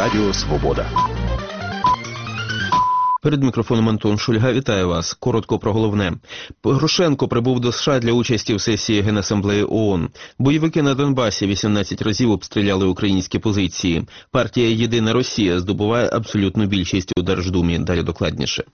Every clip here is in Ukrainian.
Радіо Свобода. Перед мікрофоном Антон Шульга. Вітаю вас. Коротко про головне. Порошенко прибув до США для участі в сесії Генасамблеї ООН. Бойовики на Донбасі 18 разів обстріляли українські позиції. Партія «Єдина Росія» здобуває абсолютну більшість у Держдумі. Далі докладніше.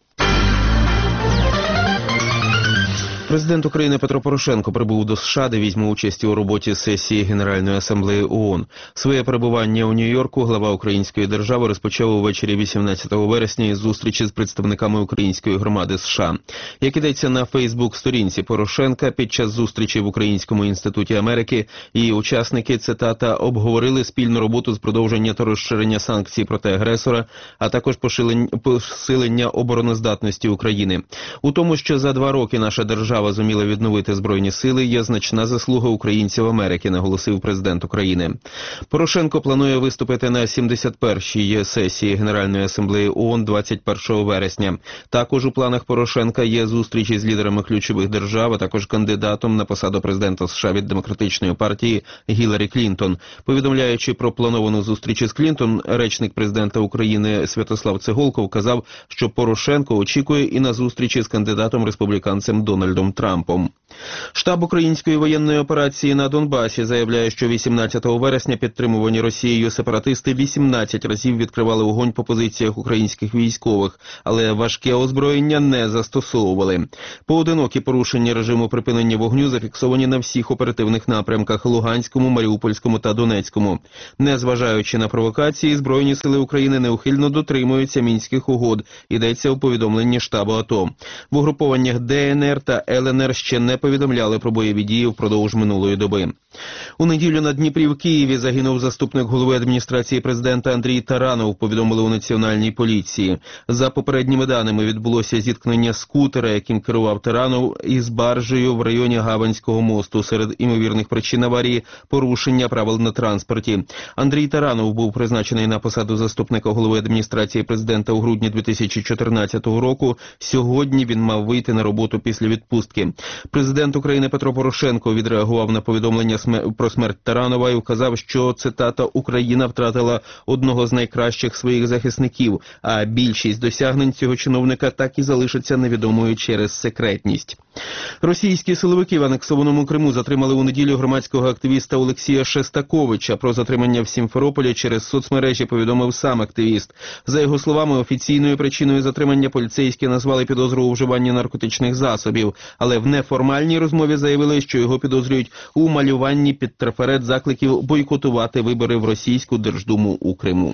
Президент України Петро Порошенко прибув до США, де візьме участь у роботі сесії Генеральної асамблеї ООН. Своє перебування у Нью-Йорку глава української держави розпочав увечері 18 вересня із зустрічі з представниками української громади США. Як ідеться на Фейсбук-сторінці Порошенка, під час зустрічі в Українському інституті Америки її учасники, цитата, обговорили спільну роботу з продовження та розширення санкцій проти агресора, а також посилення обороноздатності України. У тому, що за 2 роки наша держава зуміла відновити Збройні сили, є значна заслуга українців Америки, наголосив президент України. Порошенко планує виступити на 71-й сесії Генеральної асамблеї ООН 21 вересня. Також у планах Порошенка є зустрічі з лідерами ключових держав, а також кандидатом на посаду президента США від Демократичної партії Гіларі Клінтон. Повідомляючи про плановану зустріч із Клінтон, речник президента України Святослав Цеголко вказав, що Порошенко очікує і на зустрічі з кандидатом-республіканцем Дональдом Трампом. Штаб української воєнної операції на Донбасі заявляє, що 18 вересня підтримувані Росією сепаратисти 18 разів відкривали вогонь по позиціях українських військових, але важке озброєння не застосовували. Поодинокі порушення режиму припинення вогню зафіксовані на всіх оперативних напрямках – Луганському, Маріупольському та Донецькому. Незважаючи на провокації, Збройні сили України неухильно дотримуються Мінських угод, йдеться у повідомленні штабу АТО. В угрупованнях ДНР та ЛНР ще не повідомляли про бойові дії впродовж минулої доби. У неділю на Дніпрі в Києві загинув заступник голови адміністрації президента Андрій Таранов, повідомили у Національній поліції. За попередніми даними, відбулося зіткнення скутера, яким керував Таранов, із баржею в районі Гаванського мосту. Серед імовірних причин аварії – порушення правил на транспорті. Андрій Таранов був призначений на посаду заступника голови адміністрації президента у грудні 2014 року. Сьогодні він мав вийти на роботу після відпустки. Президент України Петро Порошенко відреагував на повідомлення про смерть Таранова і вказав, що, цитата, «Україна втратила одного з найкращих своїх захисників, а більшість досягнень цього чиновника так і залишиться невідомою через секретність». Російські силовики в анексованому Криму затримали у неділю громадського активіста Олексія Шестаковича. Про затримання в Сімферополі через соцмережі повідомив сам активіст. За його словами, офіційною причиною затримання поліцейські назвали підозру у вживанні наркотичних засобів, але в неформальній розмові заявили, що його підозрюють у малюванні під трафарет закликів бойкотувати вибори в Російську Держдуму у Криму.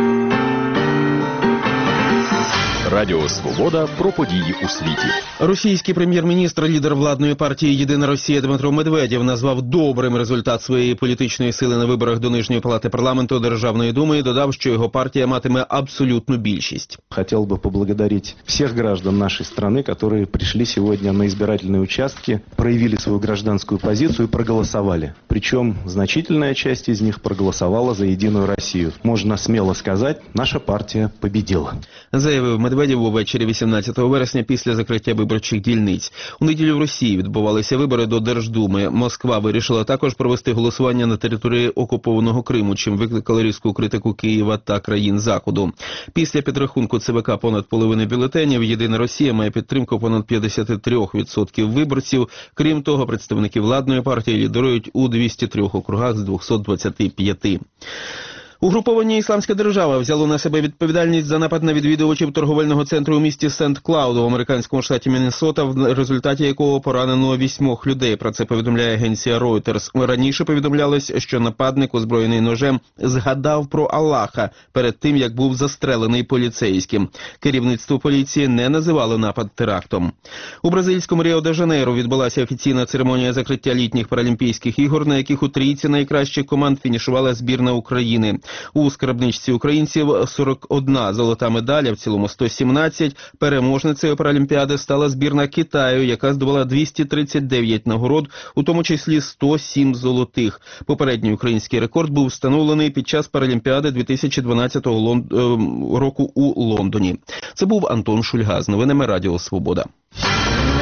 Радіо Свобода про події у світі. Російський прем'єр-міністр, лідер владної партії «Єдина Росія» Дмитро Медведєв назвав добрим результат своєї політичної сили на виборах до Нижньої палати парламенту Державної думи і додав, що його партія матиме абсолютну більшість. Хотел бы поблагодарить всех граждан нашей страны, которые пришли сегодня на избирательные участки, проявили свою гражданскую позицию и проголосовали. Причем значительная часть из них проголосовала за «Единую Россию». Можно смело сказать, наша партия победила. Заявив Медведєв увечері 18 вересня після закриття виборчих дільниць. У неділю в Росії відбувалися вибори до Держдуми. Москва вирішила також провести голосування на території окупованого Криму, чим викликали різку критику Києва та країн Заходу. Після підрахунку ЦВК понад половини бюлетенів «Єдина Росія» має підтримку понад 53% виборців. Крім того, представники владної партії лідирують у 203 округах з 225. Угруповання «Ісламська держава» взяло на себе відповідальність за напад на відвідувачів торговельного центру у місті Сент-Клауд у американському штаті Міннесота, в результаті якого поранено 8 людей. Про це повідомляє агенція Reuters. Раніше повідомлялось, що нападник, озброєний ножем, згадав про Аллаха перед тим, як був застрелений поліцейським. Керівництво поліції не називало напад терактом. У бразильському Ріо-де-Жанейро відбулася офіційна церемонія закриття літніх паралімпійських ігор, на яких у трійці найкращих команд фінішувала збірна України. У скарбничці українців 41 золота медаль, а в цілому 117. Переможницею Паралімпіади стала збірна Китаю, яка здобула 239 нагород, у тому числі 107 золотих. Попередній український рекорд був встановлений під час Паралімпіади 2012 року у Лондоні. Це був Антон Шульга з новинами Радіо Свобода.